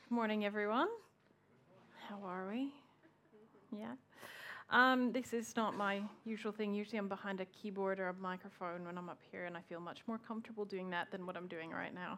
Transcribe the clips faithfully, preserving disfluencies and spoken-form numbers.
Morning, everyone. How are we? Yeah. Um, this is not my usual thing. Usually I'm behind a keyboard or a microphone when I'm up here, and I feel much more comfortable doing that than what I'm doing right now.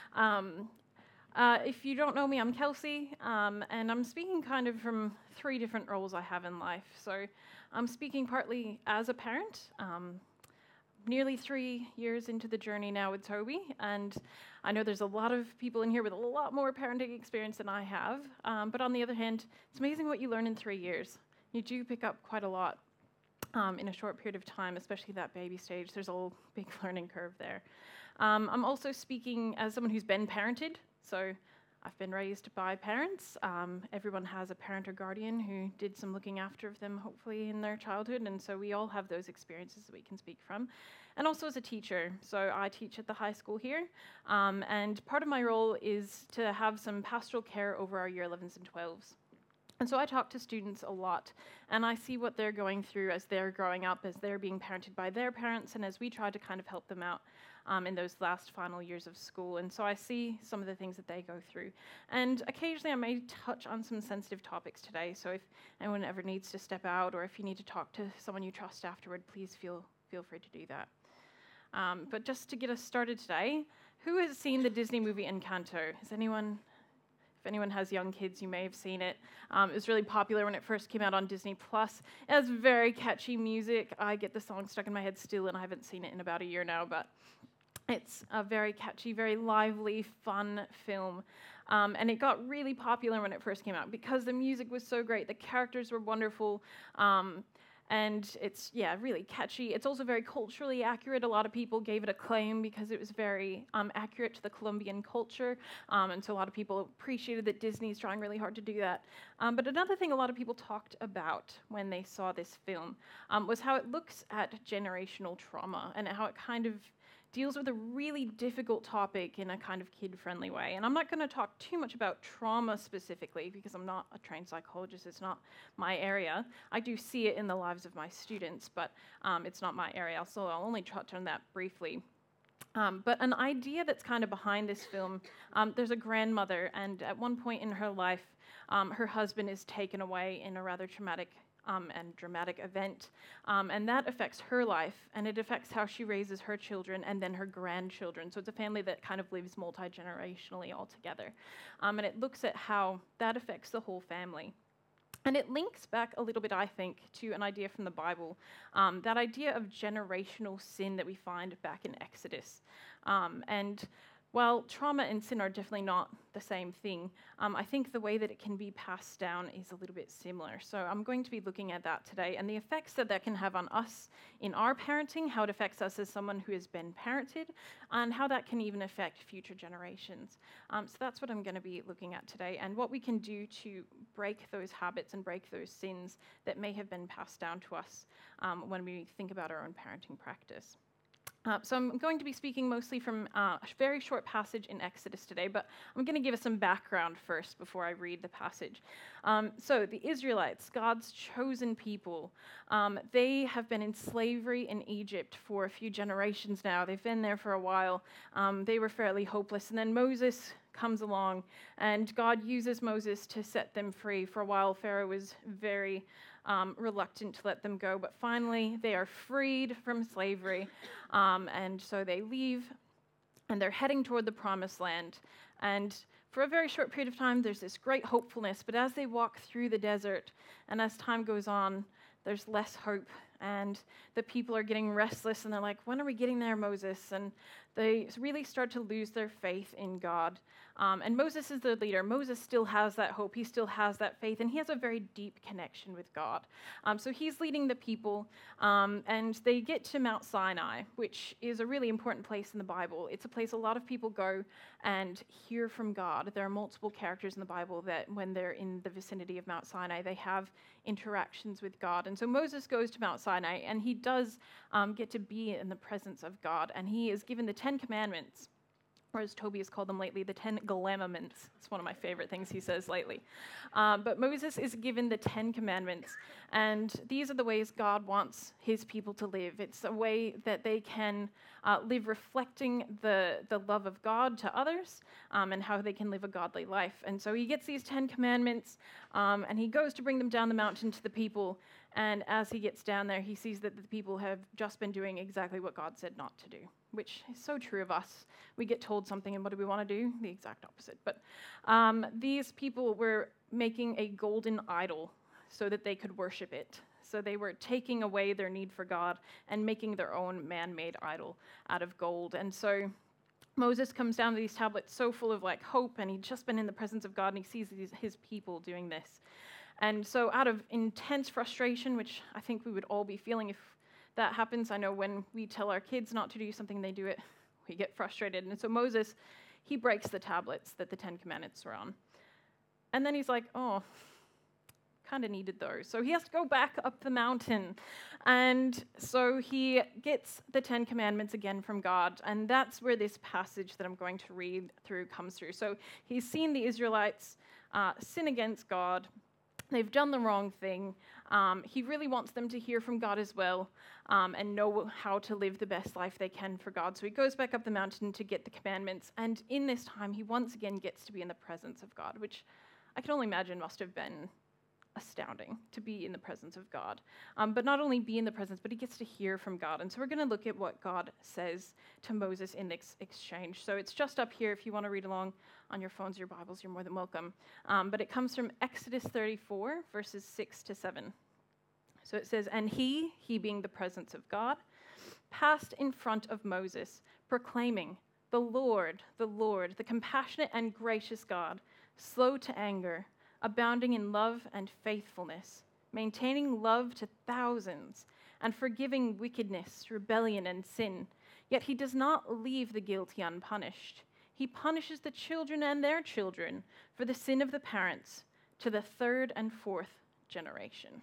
Um, uh, if you don't know me, I'm Kelsey, um, and I'm speaking kind of from three different roles I have in life. So I'm speaking partly as a parent, um, nearly three years into the journey now with Toby, and I know there's a lot of people in here with a lot more parenting experience than I have, um, but on the other hand, it's amazing what you learn in three years. You do pick up quite a lot um, in a short period of time, especially that baby stage. There's a big learning curve there. Um, I'm also speaking as someone who's been parented, so I've been raised by parents. Um, everyone has a parent or guardian who did some looking after of them, hopefully, in their childhood, and so we all have those experiences that we can speak from. And also as a teacher, so I teach at the high school here, um, and part of my role is to have some pastoral care over our year elevens and twelves. And so I talk to students a lot, and I see what they're going through as they're growing up, as they're being parented by their parents, and as we try to kind of help them out um, in those last final years of school. And so I see some of the things that they go through. And occasionally I may touch on some sensitive topics today, so if anyone ever needs to step out, or if you need to talk to someone you trust afterward, please feel, feel free to do that. Um, but just to get us started today, who has seen the Disney movie Encanto? Has anyone... If anyone has young kids, you may have seen it. Um, it was really popular when it first came out on Disney Plus. It has very catchy music. I get the song stuck in my head still, and I haven't seen it in about a year now, but it's a very catchy, very lively, fun film. Um, and it got really popular when it first came out because the music was so great. The characters were wonderful. Um, And it's, yeah, really catchy. It's also very culturally accurate. A lot of people gave it acclaim because it was very um, accurate to the Colombian culture. Um, and so a lot of people appreciated that Disney's trying really hard to do that. Um, but another thing a lot of people talked about when they saw this film um, was how it looks at generational trauma and how it kind of deals with a really difficult topic in a kind of kid-friendly way. And I'm not going to talk too much about trauma specifically because I'm not a trained psychologist. It's not my area. I do see it in the lives of my students, but um, it's not my area, so I'll only touch on that briefly. Um, but an idea that's kind of behind this film, um, there's a grandmother, and at one point in her life, um, her husband is taken away in a rather traumatic Um, and dramatic event, um, and that affects her life, and it affects how she raises her children and then her grandchildren. So it's a family that kind of lives multi-generationally all together, um, and it looks at how that affects the whole family. And it links back a little bit, I think, to an idea from the Bible, um, that idea of generational sin that we find back in Exodus. Um, and While trauma and sin are definitely not the same thing, um, I think the way that it can be passed down is a little bit similar. So I'm going to be looking at that today and the effects that that can have on us in our parenting, how it affects us as someone who has been parented, and how that can even affect future generations. Um, so that's what I'm going to be looking at today, and what we can do to break those habits and break those sins that may have been passed down to us um, when we think about our own parenting practice. Uh, so I'm going to be speaking mostly from uh, a very short passage in Exodus today, but I'm going to give us some background first before I read the passage. Um, so the Israelites, God's chosen people, um, they have been in slavery in Egypt for a few generations now. They've been there for a while. Um, they were fairly hopeless, and then Moses comes along, and God uses Moses to set them free. For a while, Pharaoh was very Um, reluctant to let them go, but finally they are freed from slavery, um, and so they leave, and they're heading toward the promised land. And for a very short period of time, there's this great hopefulness, but as they walk through the desert, and as time goes on, there's less hope, and the people are getting restless, and they're like, when are we getting there, Moses? And they really start to lose their faith in God. Um, and Moses is the leader. Moses still has that hope. He still has that faith, and he has a very deep connection with God. Um, so he's leading the people, um, and they get to Mount Sinai, which is a really important place in the Bible. It's a place a lot of people go and hear from God. There are multiple characters in the Bible that when they're in the vicinity of Mount Sinai, they have interactions with God. And so Moses goes to Mount Sinai, and he does um, get to be in the presence of God, and he is given the Ten Commandments, or as Toby has called them lately, the Ten Commandments. It's one of my favorite things he says lately. Um, but Moses is given the Ten Commandments, and these are the ways God wants his people to live. It's a way that they can uh, live reflecting the, the love of God to others, um, and how they can live a godly life. And so he gets these Ten Commandments, um, and he goes to bring them down the mountain to the people. And as he gets down there, he sees that the people have just been doing exactly what God said not to do, which is so true of us. We get told something, and what do we want to do? The exact opposite. But um, these people were making a golden idol so that they could worship it. So they were taking away their need for God and making their own man-made idol out of gold. And so Moses comes down to these tablets so full of like hope, and he'd just been in the presence of God, and he sees these, his people doing this. And so out of intense frustration, which I think we would all be feeling if that happens, I know when we tell our kids not to do something, they do it, we get frustrated. And so Moses, he breaks the tablets that the Ten Commandments were on. And then he's like, oh, kind of needed those. So he has to go back up the mountain. And so he gets the Ten Commandments again from God. And that's where this passage that I'm going to read through comes through. So he's seen the Israelites uh, sin against God. They've done the wrong thing. Um, he really wants them to hear from God as well, um, and know how to live the best life they can for God. So he goes back up the mountain to get the commandments. And in this time, he once again gets to be in the presence of God, which I can only imagine must have been astounding to be in the presence of God. Um, but not only be in the presence, but he gets to hear from God. And so we're going to look at what God says to Moses in this exchange. So it's just up here. If you want to read along on your phones or your Bibles, you're more than welcome. Um, but it comes from Exodus thirty-four, verses six to seven. So it says, "And he, he being the presence of God, passed in front of Moses, proclaiming, 'The Lord, the Lord, the compassionate and gracious God, slow to anger, abounding in love and faithfulness, maintaining love to thousands, and forgiving wickedness, rebellion, and sin. Yet he does not leave the guilty unpunished. He punishes the children and their children for the sin of the parents to the third and fourth generation.'"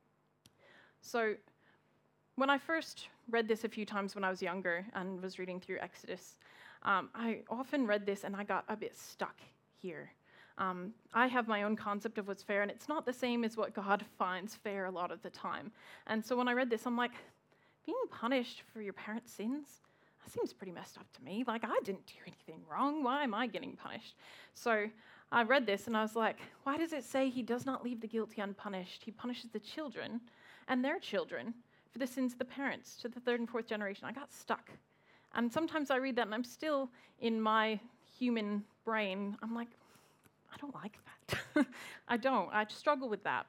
So when I first read this a few times when I was younger and was reading through Exodus, um, I often read this and I got a bit stuck here. Um, I have my own concept of what's fair, and it's not the same as what God finds fair a lot of the time. And so when I read this, I'm like, being punished for your parents' sins? That seems pretty messed up to me. Like, I didn't do anything wrong. Why am I getting punished? So I read this, and I was like, why does it say he does not leave the guilty unpunished? He punishes the children and their children for the sins of the parents to the third and fourth generation. I got stuck. And sometimes I read that, and I'm still in my human brain. I'm like, I don't like that. I don't. I struggle with that.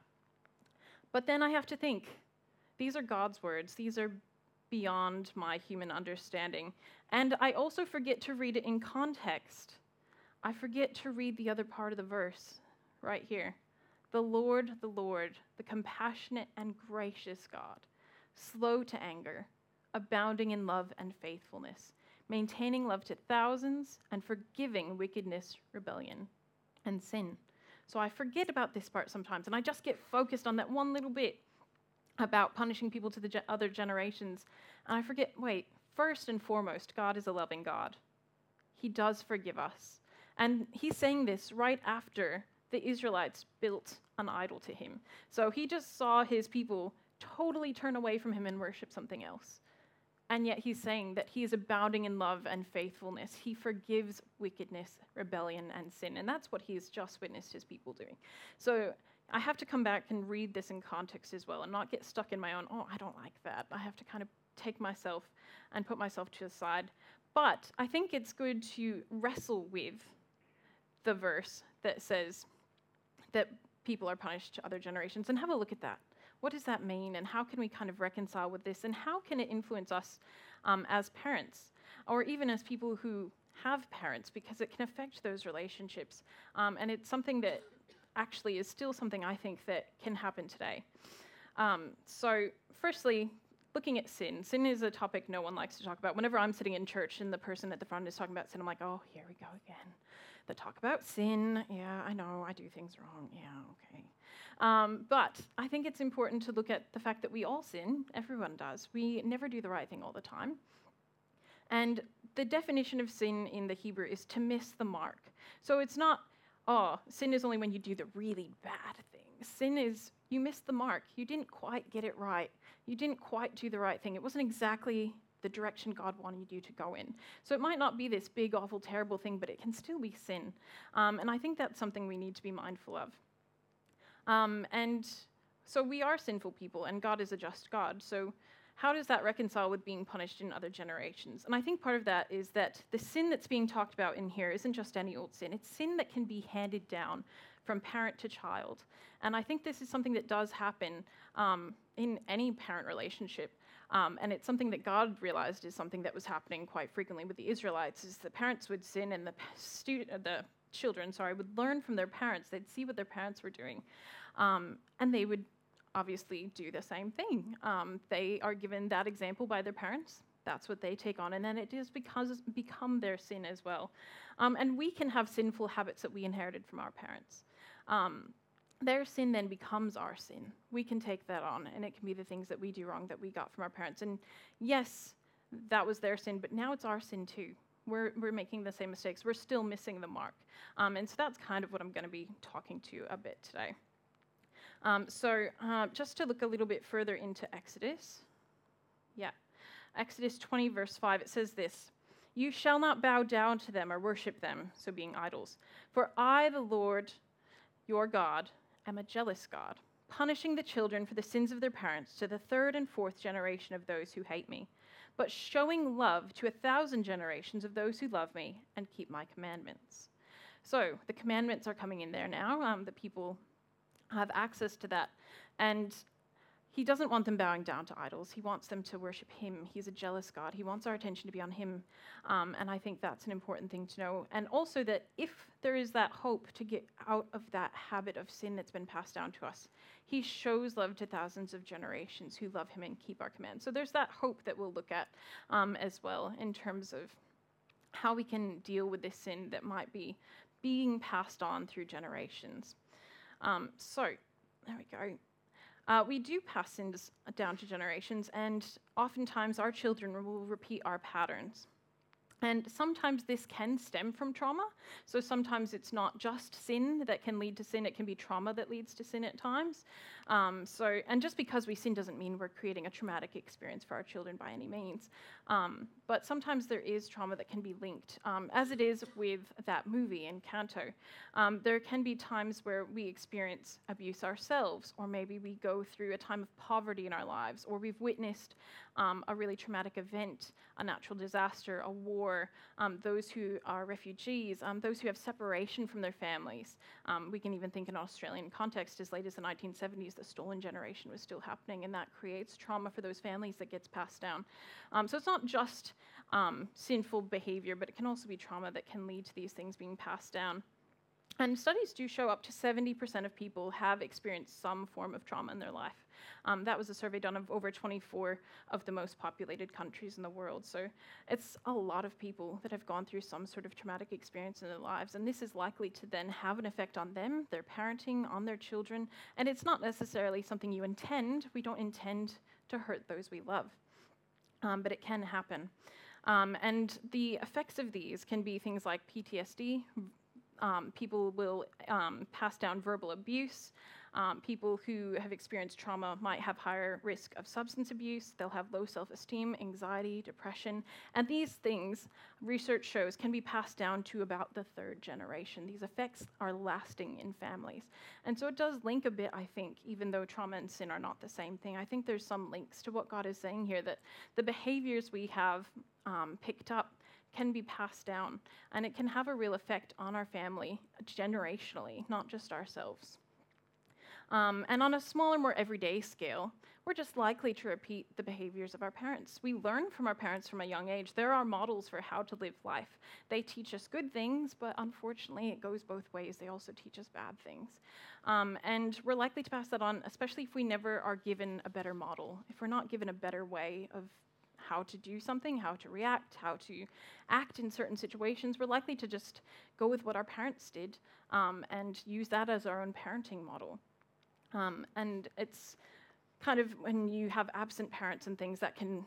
But then I have to think, these are God's words. These are beyond my human understanding. And I also forget to read it in context. I forget to read the other part of the verse right here. "The Lord, the Lord, the compassionate and gracious God, slow to anger, abounding in love and faithfulness, maintaining love to thousands, and forgiving wickedness, rebellion, and sin." So I forget about this part sometimes, and I just get focused on that one little bit about punishing people to the ge- other generations. And I forget, wait, first and foremost, God is a loving God. He does forgive us. And he's saying this right after the Israelites built an idol to him. So he just saw his people totally turn away from him and worship something else. And yet he's saying that he is abounding in love and faithfulness. He forgives wickedness, rebellion, and sin. And that's what he's just witnessed his people doing. So I have to come back and read this in context as well and not get stuck in my own, oh, I don't like that. I have to kind of take myself and put myself to the side. But I think it's good to wrestle with the verse that says that people are punished to other generations and have a look at that. What does that mean, and how can we kind of reconcile with this, and how can it influence us um, as parents, or even as people who have parents, because it can affect those relationships. Um, and it's something that actually is still something I think that can happen today. Um, so firstly, looking at sin. Sin is a topic no one likes to talk about. Whenever I'm sitting in church and the person at the front is talking about sin, I'm like, oh, here we go again. The talk about sin. Yeah, I know, I do things wrong. Yeah, okay. Um, but I think it's important to look at the fact that we all sin. Everyone does. We never do the right thing all the time. And the definition of sin in the Hebrew is to miss the mark. So it's not, oh, sin is only when you do the really bad things. Sin is you missed the mark. You didn't quite get it right. You didn't quite do the right thing. It wasn't exactly the direction God wanted you to go in. So it might not be this big, awful, terrible thing, but it can still be sin. Um, and I think that's something we need to be mindful of. Um, and so we are sinful people, and God is a just God. So how does that reconcile with being punished in other generations? And I think part of that is that the sin that's being talked about in here isn't just any old sin. It's sin that can be handed down from parent to child. And I think this is something that does happen um, in any parent relationship. Um, and it's something that God realized is something that was happening quite frequently with the Israelites, is the parents would sin and the student, uh, the children, sorry, would learn from their parents. They'd see what their parents were doing. Um, and they would obviously do the same thing. Um, they are given that example by their parents. That's what they take on. And then it is because become their sin as well. Um, and we can have sinful habits that we inherited from our parents. Um, their sin then becomes our sin. We can take that on, and it can be the things that we do wrong that we got from our parents. And yes, that was their sin, but now it's our sin too. We're, we're making the same mistakes. We're still missing the mark. Um, and so that's kind of what I'm going to be talking to a bit today. Um, so uh, just to look a little bit further into Exodus, yeah, Exodus twenty, verse five, it says this: "You shall not bow down to them or worship them," so being idols, "for I, the Lord, your God, am a jealous God, punishing the children for the sins of their parents to the third and fourth generation of those who hate me, but showing love to a thousand generations of those who love me and keep my commandments." So the commandments are coming in there now. Um, the people have access to that. And he doesn't want them bowing down to idols. He wants them to worship him. He's a jealous God. He wants our attention to be on him. Um, and I think that's an important thing to know. And also that if there is that hope to get out of that habit of sin that's been passed down to us, he shows love to thousands of generations who love him and keep our commands. So there's that hope that we'll look at um, as well in terms of how we can deal with this sin that might be being passed on through generations. Um, so, there we go. Uh, we do pass sins down to generations, and oftentimes our children will repeat our patterns. And sometimes this can stem from trauma. So sometimes it's not just sin that can lead to sin, it can be trauma that leads to sin at times. Um, so, and just because we sin doesn't mean we're creating a traumatic experience for our children by any means. Um, but sometimes there is trauma that can be linked, um, as it is with that movie Encanto. Um, there can be times where we experience abuse ourselves, or maybe we go through a time of poverty in our lives, or we've witnessed um, a really traumatic event, a natural disaster, a war, um, those who are refugees, um, those who have separation from their families. Um, we can even think in an Australian context, as late as the nineteen seventies, the stolen generation was still happening, and that creates trauma for those families that gets passed down. Um, so it's not just um, sinful behavior, but it can also be trauma that can lead to these things being passed down. And studies do show up to seventy percent of people have experienced some form of trauma in their life. Um, that was a survey done of over twenty-four of the most populated countries in the world. So it's a lot of people that have gone through some sort of traumatic experience in their lives. And this is likely to then have an effect on them, their parenting, on their children. And it's not necessarily something you intend. We don't intend to hurt those we love. Um, but it can happen. Um, and the effects of these can be things like P T S D. Um, people will um, pass down verbal abuse. Um, people who have experienced trauma might have higher risk of substance abuse. They'll have low self-esteem, anxiety, depression. And these things, research shows, can be passed down to about the third generation. These effects are lasting in families. And so it does link a bit, I think, even though trauma and sin are not the same thing. I think there's some links to what God is saying here, that the behaviors we have um, picked up can be passed down, and it can have a real effect on our family generationally, not just ourselves. Um, and on a smaller, more everyday scale, we're just likely to repeat the behaviors of our parents. We learn from our parents from a young age. There are models for how to live life. They teach us good things, but unfortunately it goes both ways. They also teach us bad things. Um, and we're likely to pass that on, especially if we never are given a better model, if we're not given a better way of how to do something, how to react, how to act in certain situations. We're likely to just go with what our parents did um, and use that as our own parenting model. Um, and it's kind of when you have absent parents and things that can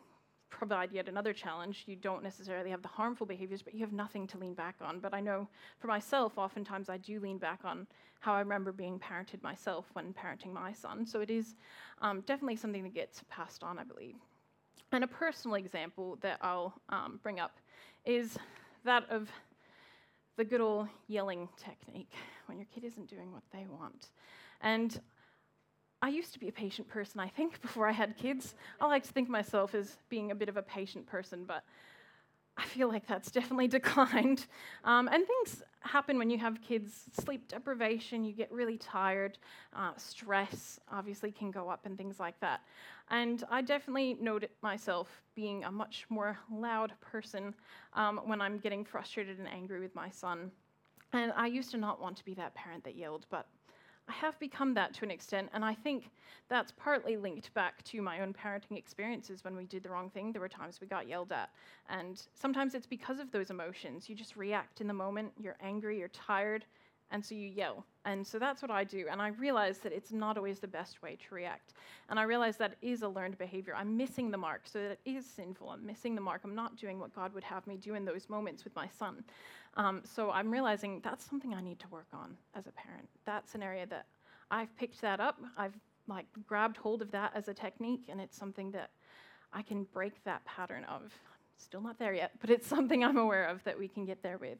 provide yet another challenge. You don't necessarily have the harmful behaviors, but you have nothing to lean back on. But I know for myself, oftentimes I do lean back on how I remember being parented myself when parenting my son. So it is um, definitely something that gets passed on, I believe. And a personal example that I'll um, bring up is that of the good old yelling technique when your kid isn't doing what they want. And I used to be a patient person, I think, before I had kids. I like to think of myself as being a bit of a patient person, but I feel like that's definitely declined. Um, and things happen when you have kids. Sleep deprivation, you get really tired. Uh, stress obviously can go up and things like that. And I definitely noted myself being a much more loud person um, when I'm getting frustrated and angry with my son. And I used to not want to be that parent that yelled, but I have become that to an extent, and I think that's partly linked back to my own parenting experiences. When we did the wrong thing, there were times we got yelled at, and sometimes it's because of those emotions. You just react in the moment, you're angry, you're tired, and so you yell. And so that's what I do, and I realize that it's not always the best way to react. And I realize that is a learned behavior. I'm missing the mark, so that it is sinful. I'm missing the mark. I'm not doing what God would have me do in those moments with my son. Um, so I'm realizing that's something I need to work on as a parent. That's an area that I've picked that up. I've like grabbed hold of that as a technique, and it's something that I can break that pattern of. Still not there yet, but it's something I'm aware of that we can get there with.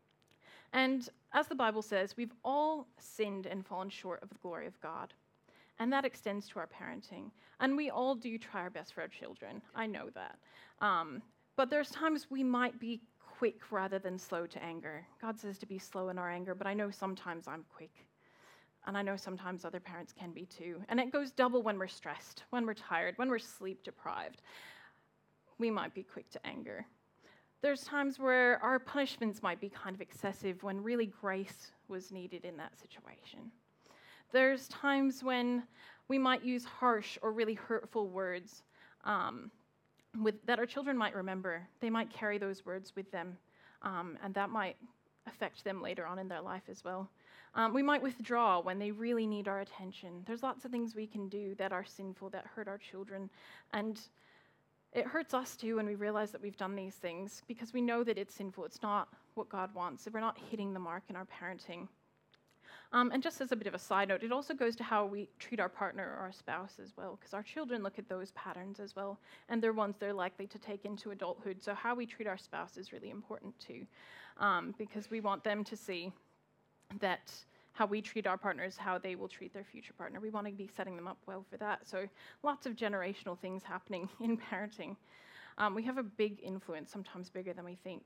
And as the Bible says, we've all sinned and fallen short of the glory of God. And that extends to our parenting. And we all do try our best for our children. I know that. Um, but there's times we might be quick rather than slow to anger. God says to be slow in our anger, but I know sometimes I'm quick. And I know sometimes other parents can be too. And it goes double when we're stressed, when we're tired, when we're sleep deprived. We might be quick to anger. There's times where our punishments might be kind of excessive when really grace was needed in that situation. There's times when we might use harsh or really hurtful words um, with, that our children might remember. They might carry those words with them, um, and that might affect them later on in their life as well. Um, we might withdraw when they really need our attention. There's lots of things we can do that are sinful, that hurt our children, and it hurts us too when we realize that we've done these things because we know that it's sinful. It's not what God wants. We're not hitting the mark in our parenting. Um, and just as a bit of a side note, it also goes to how we treat our partner or our spouse as well, because our children look at those patterns as well, and they're ones they're likely to take into adulthood. So how we treat our spouse is really important too, um, because we want them to see that how we treat our partners, how they will treat their future partner. We want to be setting them up well for that. So lots of generational things happening in parenting. Um, we have a big influence, sometimes bigger than we think.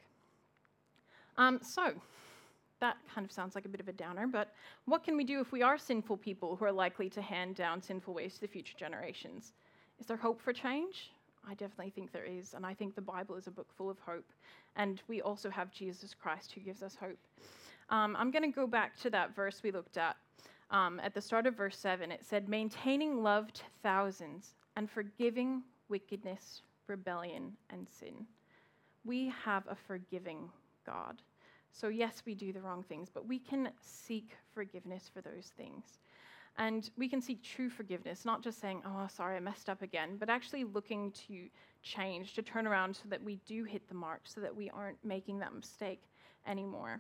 Um, so that kind of sounds like a bit of a downer, but what can we do if we are sinful people who are likely to hand down sinful ways to the future generations? Is there hope for change? I definitely think there is, and I think the Bible is a book full of hope. And we also have Jesus Christ who gives us hope. Um, I'm going to go back to that verse we looked at. Um, at the start of verse seven, it said, maintaining love to thousands and forgiving wickedness, rebellion, and sin. We have a forgiving God. So yes, we do the wrong things, but we can seek forgiveness for those things. And we can seek true forgiveness, not just saying, oh, sorry, I messed up again, but actually looking to change, to turn around so that we do hit the mark, so that we aren't making that mistake anymore.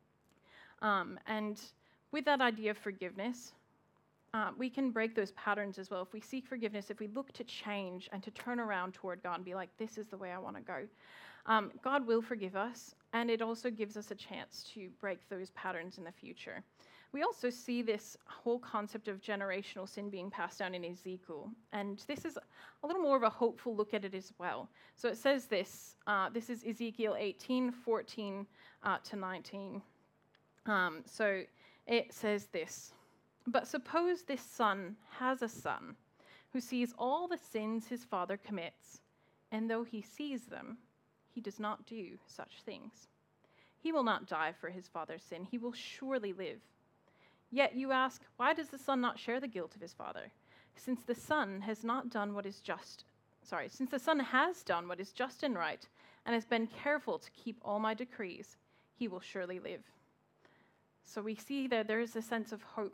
Um, and with that idea of forgiveness, uh, we can break those patterns as well. If we seek forgiveness, if we look to change and to turn around toward God and be like, this is the way I want to go, um, God will forgive us, and it also gives us a chance to break those patterns in the future. We also see this whole concept of generational sin being passed down in Ezekiel, and this is a little more of a hopeful look at it as well. So it says this, uh, this is Ezekiel eighteen, fourteen uh, to nineteen. Um, so it says this, but suppose this son has a son who sees all the sins his father commits, and though he sees them, he does not do such things. He will not die for his father's sin. He will surely live. Yet you ask, why does the son not share the guilt of his father? Since the son has not done what is just, sorry, since the son has done what is just and right, and has been careful to keep all my decrees, he will surely live. So we see that there is a sense of hope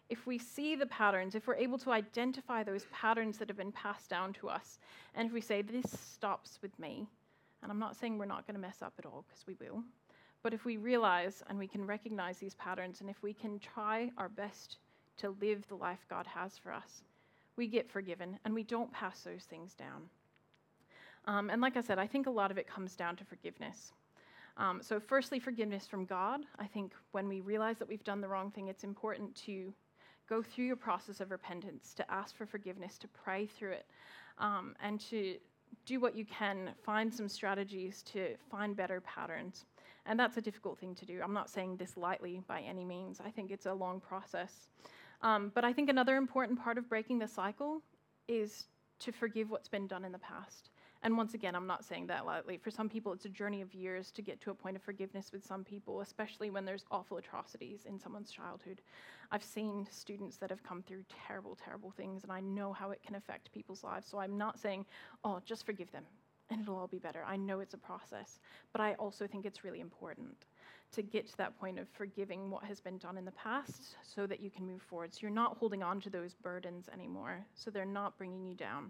if we see the patterns, if we're able to identify those patterns that have been passed down to us, and if we say, this stops with me, and I'm not saying we're not going to mess up at all, because we will, but if we realize and we can recognize these patterns, and if we can try our best to live the life God has for us, we get forgiven, and we don't pass those things down. Um, and like I said, I think a lot of it comes down to forgiveness. Um, so firstly, forgiveness from God. I think when we realize that we've done the wrong thing, it's important to go through your process of repentance, to ask for forgiveness, to pray through it, um, and to do what you can, find some strategies to find better patterns. And that's a difficult thing to do. I'm not saying this lightly by any means. I think it's a long process. Um, but I think another important part of breaking the cycle is to forgive what's been done in the past. And once again, I'm not saying that lightly. For some people, it's a journey of years to get to a point of forgiveness with some people, especially when there's awful atrocities in someone's childhood. I've seen students that have come through terrible, terrible things, and I know how it can affect people's lives. So I'm not saying, oh, just forgive them, and it'll all be better. I know it's a process, but I also think it's really important to get to that point of forgiving what has been done in the past so that you can move forward. So you're not holding on to those burdens anymore, so they're not bringing you down.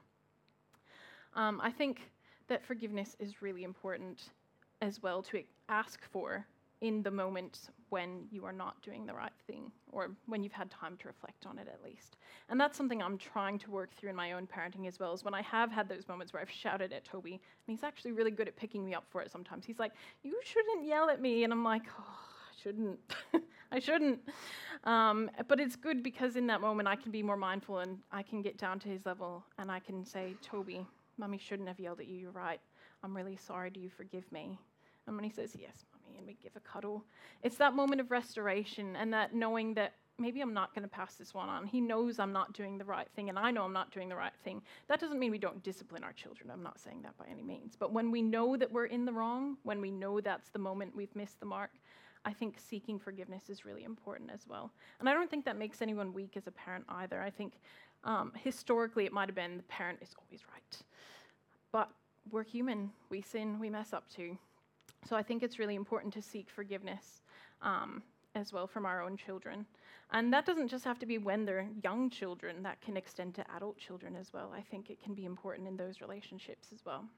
Um, I think that forgiveness is really important as well to ask for in the moment when you are not doing the right thing, or when you've had time to reflect on it at least. And that's something I'm trying to work through in my own parenting as well, is when I have had those moments where I've shouted at Toby, and he's actually really good at picking me up for it sometimes. He's like, you shouldn't yell at me, and I'm like, oh, I shouldn't. I shouldn't. Um, but it's good because in that moment I can be more mindful and I can get down to his level and I can say, Toby, Mummy shouldn't have yelled at you, you're right. I'm really sorry, do you forgive me? And when he says, yes, Mummy, and we give a cuddle, it's that moment of restoration and that knowing that maybe I'm not going to pass this one on. He knows I'm not doing the right thing, and I know I'm not doing the right thing. That doesn't mean we don't discipline our children. I'm not saying that by any means. But when we know that we're in the wrong, when we know that's the moment we've missed the mark, I think seeking forgiveness is really important as well. And I don't think that makes anyone weak as a parent either. I think um, historically it might have been the parent is always right. But we're human. We sin. We mess up too. So I think it's really important to seek forgiveness um, as well from our own children. And that doesn't just have to be when they're young children. That can extend to adult children as well. I think it can be important in those relationships as well.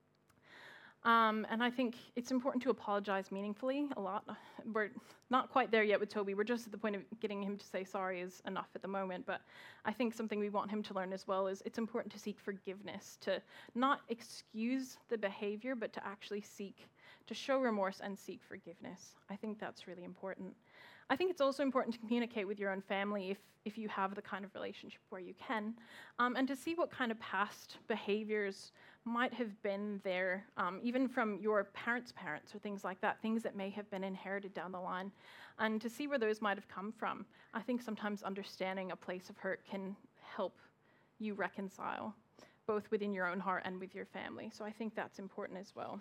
Um, and I think it's important to apologize meaningfully a lot. We're not quite there yet with Toby. We're just at the point of getting him to say sorry is enough at the moment. But I think something we want him to learn as well is it's important to seek forgiveness, to not excuse the behavior, but to actually seek, to show remorse and seek forgiveness. I think that's really important. I think it's also important to communicate with your own family if, if you have the kind of relationship where you can, um, and to see what kind of past behaviors might have been there, um, even from your parents' parents or things like that, things that may have been inherited down the line, and to see where those might have come from. I think sometimes understanding a place of hurt can help you reconcile, both within your own heart and with your family. So I think that's important as well.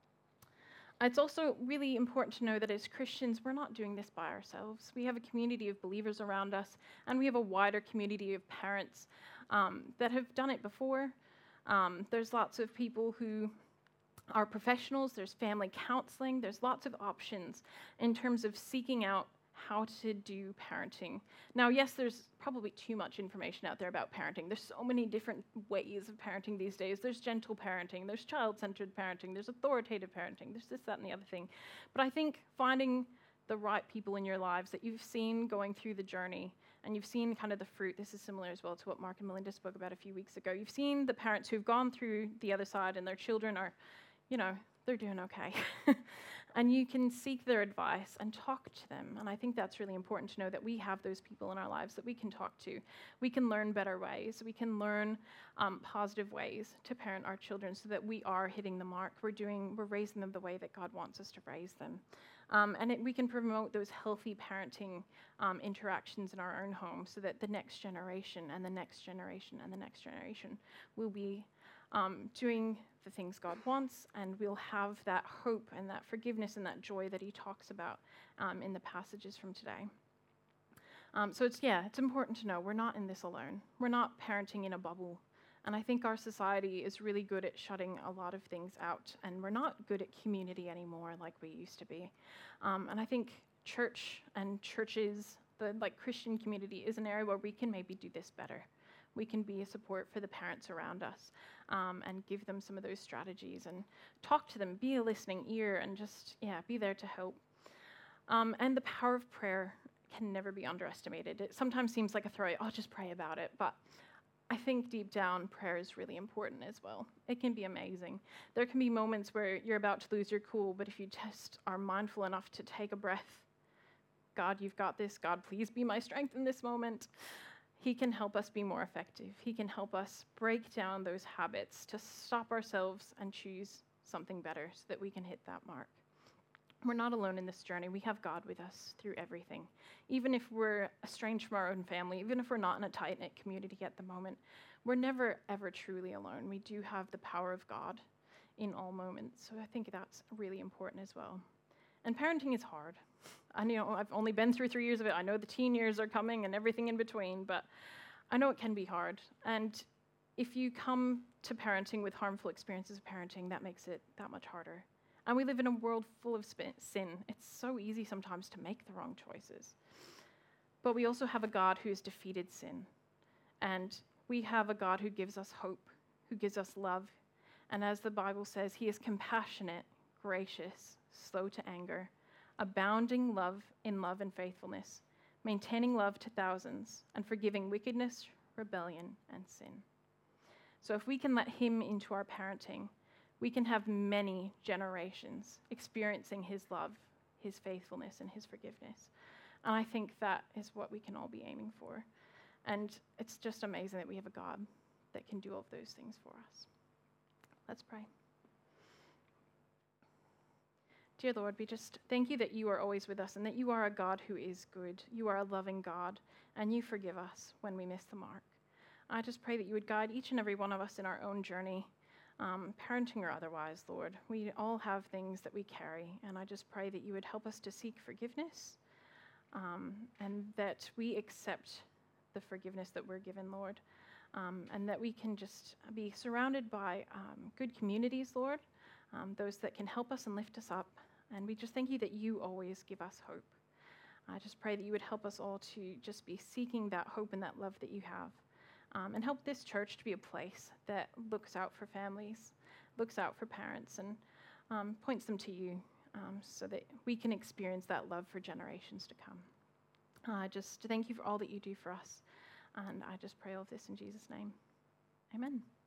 It's also really important to know that as Christians, we're not doing this by ourselves. We have a community of believers around us, and we have a wider community of parents um, that have done it before. Um, there's lots of people who are professionals, there's family counseling, there's lots of options in terms of seeking out how to do parenting. Now, yes, there's probably too much information out there about parenting. There's so many different ways of parenting these days. There's gentle parenting, there's child-centered parenting, there's authoritative parenting, there's this, that, and the other thing. But I think finding the right people in your lives that you've seen going through the journey, and you've seen kind of the fruit. This is similar as well to what Mark and Melinda spoke about a few weeks ago. You've seen the parents who've gone through the other side and their children are, you know, they're doing okay. And you can seek their advice and talk to them. And I think that's really important to know that we have those people in our lives that we can talk to. We can learn better ways. We can learn um, positive ways to parent our children so that we are hitting the mark. We're doing, we're raising them the way that God wants us to raise them. Um, and it, we can promote those healthy parenting um, interactions in our own home so that the next generation and the next generation and the next generation will be um, doing the things God wants, and we'll have that hope and that forgiveness and that joy that he talks about um, in the passages from today. Um, so it's, yeah, it's important to know we're not in this alone. We're not parenting in a bubble. And I think our society is really good at shutting a lot of things out, and we're not good at community anymore like we used to be. Um, and I think church and churches the like Christian community is an area where we can maybe do this better. We can be a support for the parents around us um, and give them some of those strategies and talk to them, be a listening ear, and just, yeah, be there to help. Um, and the power of prayer can never be underestimated. It sometimes seems like a throwaway, oh, just pray about it. But I think deep down, prayer is really important as well. It can be amazing. There can be moments where you're about to lose your cool, but if you just are mindful enough to take a breath, God, you've got this. God, please be my strength in this moment. He can help us be more effective. He can help us break down those habits to stop ourselves and choose something better so that we can hit that mark. We're not alone in this journey. We have God with us through everything. Even if we're estranged from our own family, even if we're not in a tight-knit community at the moment, we're never, ever truly alone. We do have the power of God in all moments. So I think that's really important as well. And parenting is hard. I know I've only been through three years of it. I know the teen years are coming and everything in between, but I know it can be hard. And if you come to parenting with harmful experiences of parenting, that makes it that much harder. And we live in a world full of sin. It's so easy sometimes to make the wrong choices. But we also have a God who has defeated sin. And we have a God who gives us hope, who gives us love. And as the Bible says, he is compassionate, gracious, slow to anger, abounding love in love and faithfulness, maintaining love to thousands, and forgiving wickedness, rebellion, and sin. So if we can let him into our parenting, we can have many generations experiencing his love, his faithfulness, and his forgiveness. And I think that is what we can all be aiming for. And it's just amazing that we have a God that can do all of those things for us. Let's pray. Dear Lord, we just thank you that you are always with us and that you are a God who is good. You are a loving God, and you forgive us when we miss the mark. I just pray that you would guide each and every one of us in our own journey, um, parenting or otherwise, Lord. We all have things that we carry, and I just pray that you would help us to seek forgiveness um, and that we accept the forgiveness that we're given, Lord, um, and that we can just be surrounded by um, good communities, Lord, um, those that can help us and lift us up. And we just thank you that you always give us hope. I just pray that you would help us all to just be seeking that hope and that love that you have. Um, and help this church to be a place that looks out for families, looks out for parents, and um, points them to you um, so that we can experience that love for generations to come. I uh, just thank you for all that you do for us. And I just pray all of this in Jesus' name. Amen.